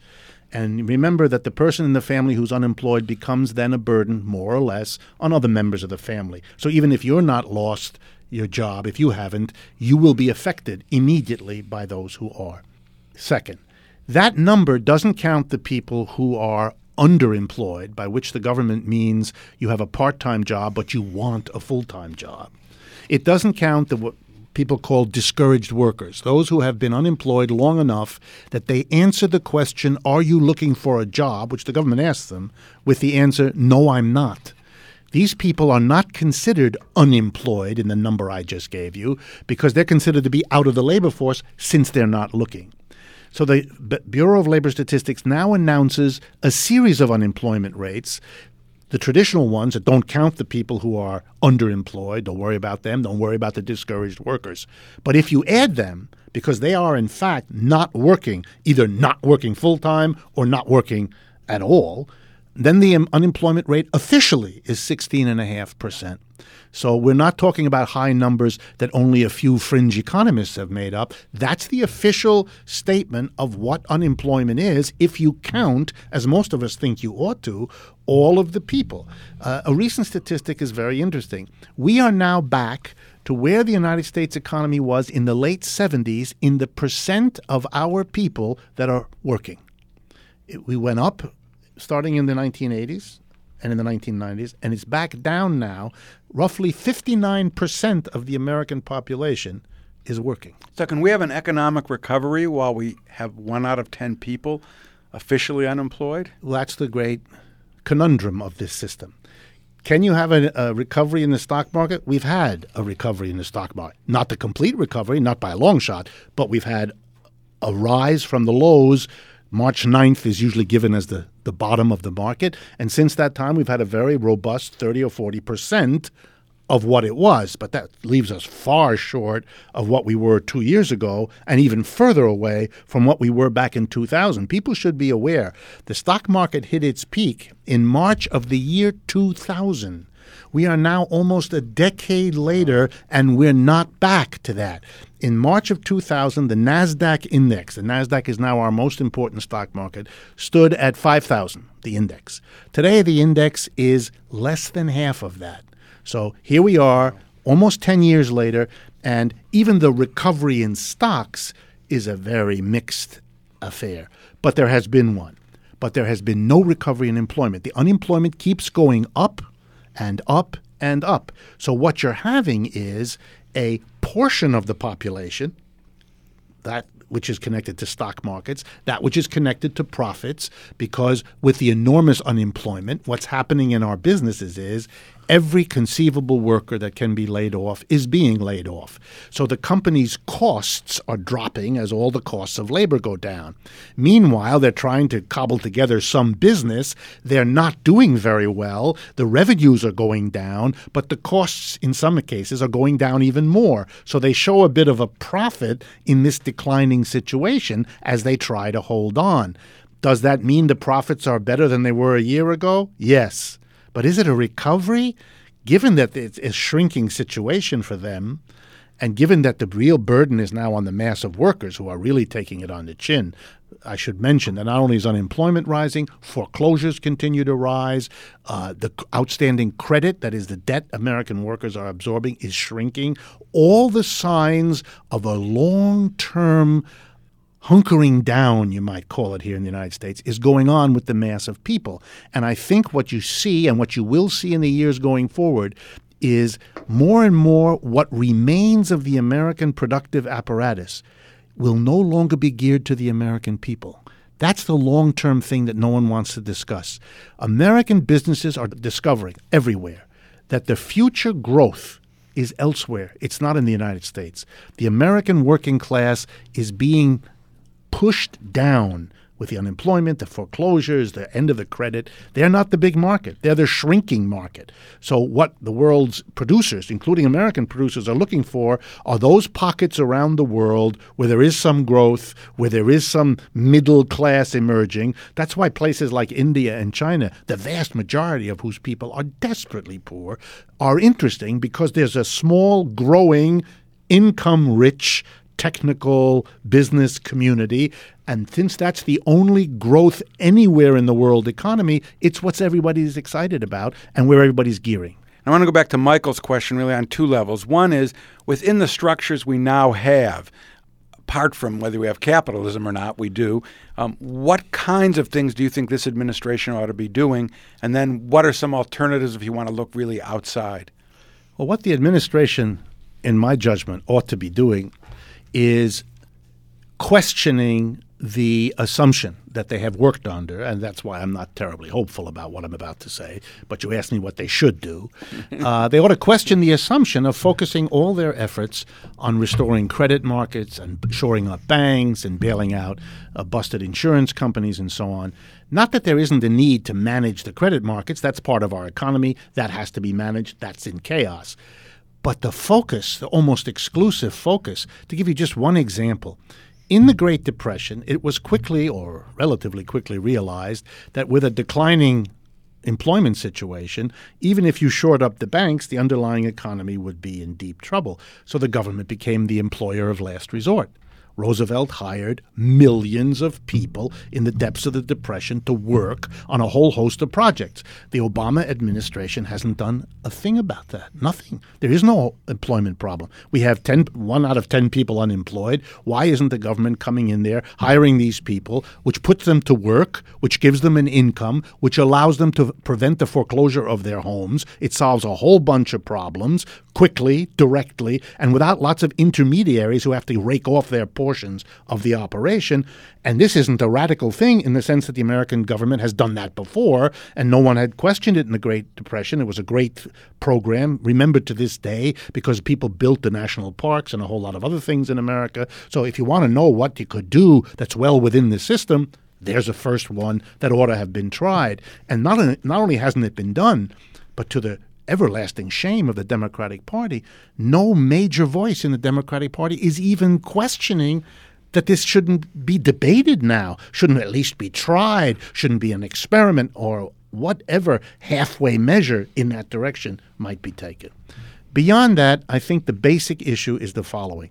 And remember that the person in the family who's unemployed becomes then a burden, more or less, on other members of the family. So even if you're not lost your job, if you haven't, you will be affected immediately by those who are. Second, that number doesn't count the people who are underemployed, by which the government means you have a part-time job but you want a full-time job. It doesn't count the what people call discouraged workers, those who have been unemployed long enough that they answer the question, are you looking for a job, which the government asks them, with the answer, no, I'm not. These people are not considered unemployed in the number I just gave you because they're considered to be out of the labor force since they're not looking. So the B- Bureau of Labor Statistics now announces a series of unemployment rates, the traditional ones that don't count the people who are underemployed. Don't worry about them. Don't worry about the discouraged workers. But if you add them, because they are in fact not working, either not working full-time or not working at all, then the um, unemployment rate officially is sixteen point five percent. So we're not talking about high numbers that only a few fringe economists have made up. That's the official statement of what unemployment is if you count, as most of us think you ought to, all of the people. Uh, a recent statistic is very interesting. We are now back to where the United States economy was in the late seventies in the percent of our people that are working. It, we went up starting in the nineteen eighties. And in the nineteen nineties, and it's back down now. Roughly fifty-nine percent of the American population is working. So can we have an economic recovery while we have one out of ten people officially unemployed? Well, that's the great conundrum of this system. Can you have a, a recovery in the stock market? We've had a recovery in the stock market. Not the complete recovery, not by a long shot, but we've had a rise from the lows. March ninth is usually given as the, the bottom of the market. And since that time, we've had a very robust thirty or forty percent of what it was. But that leaves us far short of what we were two years ago and even further away from what we were back in two thousand. People should be aware the stock market hit its peak in March of the year two thousand. We are now almost a decade later, and we're not back to that. In March of two thousand, the NASDAQ index, the NASDAQ is now our most important stock market, stood at five thousand, the index. Today, the index is less than half of that. So here we are, almost ten years later, and even the recovery in stocks is a very mixed affair. But there has been one. But there has been no recovery in employment. The unemployment keeps going up and up and up. So what you're having is a portion of the population, that which is connected to stock markets, that which is connected to profits, because with the enormous unemployment, what's happening in our businesses is every conceivable worker that can be laid off is being laid off. So the company's costs are dropping as all the costs of labor go down. Meanwhile, they're trying to cobble together some business. They're not doing very well. The revenues are going down, but the costs in some cases are going down even more. So they show a bit of a profit in this declining situation as they try to hold on. Does that mean the profits are better than they were a year ago? Yes. But is it a recovery? Given that it's a shrinking situation for them, and given that the real burden is now on the mass of workers who are really taking it on the chin, I should mention that not only is unemployment rising, foreclosures continue to rise, uh, the outstanding credit, that is the debt American workers are absorbing, is shrinking. All the signs of a long-term hunkering down, you might call it here in the United States, is going on with the mass of people. And I think what you see and what you will see in the years going forward is more and more what remains of the American productive apparatus will no longer be geared to the American people. That's the long-term thing that no one wants to discuss. American businesses are discovering everywhere that the future growth is elsewhere. It's not in the United States. The American working class is being pushed down with the unemployment, the foreclosures, the end of the credit. They're not the big market. They're the shrinking market. So what the world's producers, including American producers, are looking for are those pockets around the world where there is some growth, where there is some middle class emerging. That's why places like India and China, the vast majority of whose people are desperately poor, are interesting, because there's a small, growing, income-rich technical business community. And since that's the only growth anywhere in the world economy, it's what everybody's excited about and where everybody's gearing. I want to go back to Michael's question really on two levels. One is, within the structures we now have, apart from whether we have capitalism or not, we do, um, what kinds of things do you think this administration ought to be doing? And then what are some alternatives if you want to look really outside? Well, what the administration, in my judgment, ought to be doing is questioning the assumption that they have worked under, and that's why I'm not terribly hopeful about what I'm about to say, but you asked me what they should do. Uh, they ought to question the assumption of focusing all their efforts on restoring credit markets and shoring up banks and bailing out uh, busted insurance companies and so on. Not that there isn't a need to manage the credit markets. That's part of our economy. That has to be managed. That's in chaos. But the focus, the almost exclusive focus, to give you just one example, in the Great Depression, it was quickly or relatively quickly realized that with a declining employment situation, even if you shored up the banks, the underlying economy would be in deep trouble. So the government became the employer of last resort. Roosevelt hired millions of people in the depths of the Depression to work on a whole host of projects. The Obama administration hasn't done a thing about that. Nothing. There is no employment problem. We have ten, one out of ten people unemployed. Why isn't the government coming in there, hiring these people, which puts them to work, which gives them an income, which allows them to prevent the foreclosure of their homes? It solves a whole bunch of problems quickly, directly, and without lots of intermediaries who have to rake off their portions of the operation. And this isn't a radical thing in the sense that the American government has done that before, and no one had questioned it in the Great Depression. It was a great program, remembered to this day, because people built the national parks and a whole lot of other things in America. So if you want to know what you could do that's well within the system, there's a first one that ought to have been tried. And not, not only hasn't it been done, but to the everlasting shame of the Democratic Party, no major voice in the Democratic Party is even questioning that this shouldn't be debated now, shouldn't at least be tried, shouldn't be an experiment, or whatever halfway measure in that direction might be taken. Beyond that, I think the basic issue is the following.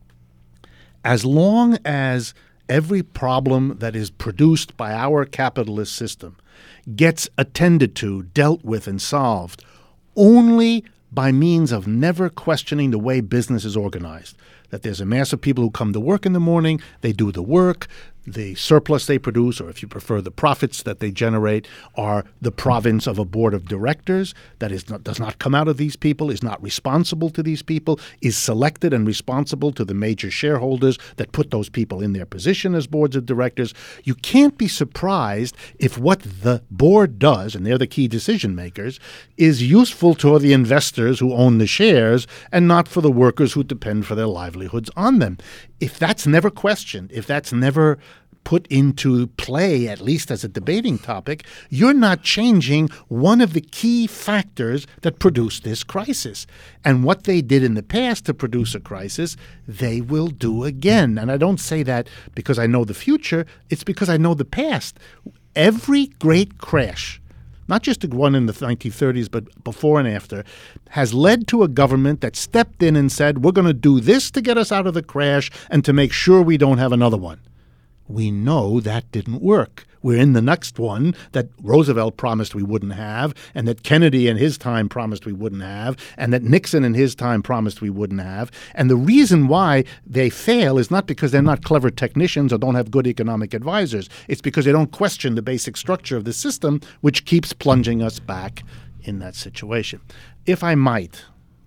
As long as every problem that is produced by our capitalist system gets attended to, dealt with, and solved only by means of never questioning the way business is organized, that there's a mass of people who come to work in the morning, they do the work, the surplus they produce, or if you prefer, the profits that they generate, are the province of a board of directors that is not, does not come out of these people, is not responsible to these people, is selected and responsible to the major shareholders that put those people in their position as boards of directors. You can't be surprised if what the board does, and they're the key decision makers, is useful to the investors who own the shares and not for the workers who depend for their livelihoods on them. If that's never questioned, if that's never put into play, at least as a debating topic, you're not changing one of the key factors that produced this crisis. And what they did in the past to produce a crisis, they will do again. And I don't say that because I know the future. It's because I know the past. Every great crash, not just the one in the nineteen thirties, but before and after, has led to a government that stepped in and said, we're going to do this to get us out of the crash and to make sure we don't have another one. We know that didn't work. We're in the next one that Roosevelt promised we wouldn't have, and that Kennedy in his time promised we wouldn't have, and that Nixon in his time promised we wouldn't have. And the reason why they fail is not because they're not clever technicians or don't have good economic advisors. It's because they don't question the basic structure of the system, which keeps plunging us back in that situation. If I might,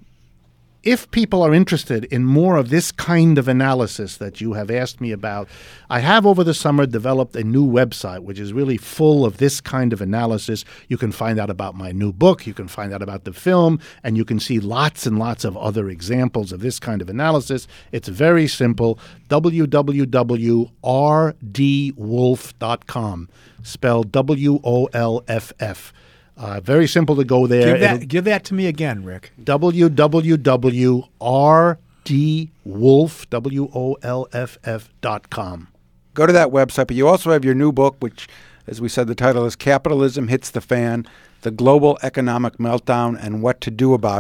if people are interested in more of this kind of analysis that you have asked me about, I have over the summer developed a new website which is really full of this kind of analysis. You can find out about my new book, you can find out about the film, and you can see lots and lots of other examples of this kind of analysis. It's very simple, w w w dot r d wolff dot com, spelled W O L F F. Uh, very simple to go there. Give that, give that to me again, Rick. w w w dot r d wolff, W O L F F dot com. Go to that website, but you also have your new book, which, as we said, the title is Capitalism Hits the Fan, The Global Economic Meltdown and What to Do About It.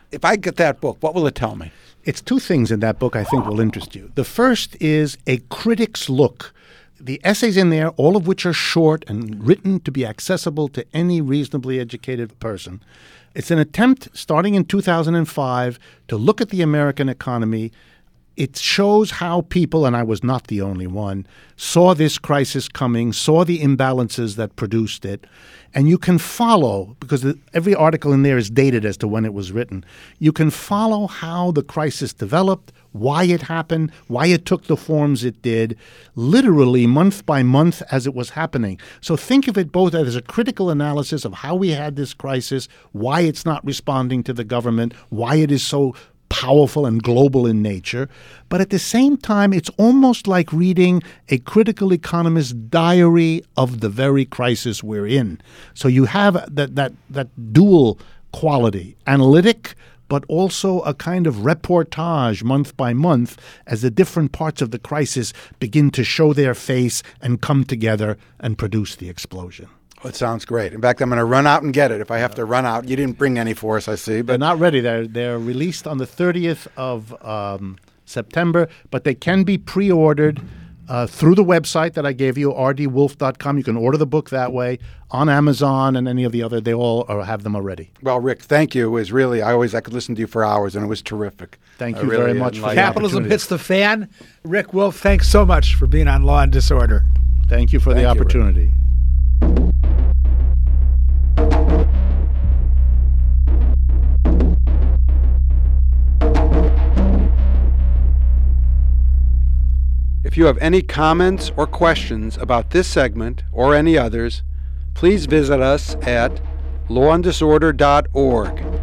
If I get that book, what will it tell me? It's two things in that book I think will interest you. The first is a critic's look. The essays in there, all of which are short and written to be accessible to any reasonably educated person. It's an attempt, starting in two thousand five, to look at the American economy. It shows how people, and I was not the only one, saw this crisis coming, saw the imbalances that produced it. And you can follow, because the, every article in there is dated as to when it was written, you can follow how the crisis developed, why it happened, why it took the forms it did, literally month by month as it was happening. So think of it both as a critical analysis of how we had this crisis, why it's not responding to the government, why it is so powerful and global in nature. But at the same time, it's almost like reading a critical economist's diary of the very crisis we're in. So you have that that that dual quality, analytic, but also a kind of reportage month by month as the different parts of the crisis begin to show their face and come together and produce the explosion. Well, it sounds great. In fact, I'm going to run out and get it if I have to run out. You didn't bring any for us, I see. But they're not ready. They're, they're released on the thirtieth of um, September, but they can be pre-ordered uh, through the website that I gave you, r d wolf dot com. You can order the book that way, on Amazon and any of the other. They all are, have them already. Well, Rick, thank you. It was really, I always, I could listen to you for hours, and it was terrific. Thank I you really very much for the Capitalism opportunity. Hits the Fan. Rick Wolff, thanks so much for being on Law and Disorder. Thank you for Thank the you, Rick. opportunity. If you have any comments or questions about this segment or any others, please visit us at law and disorder dot org.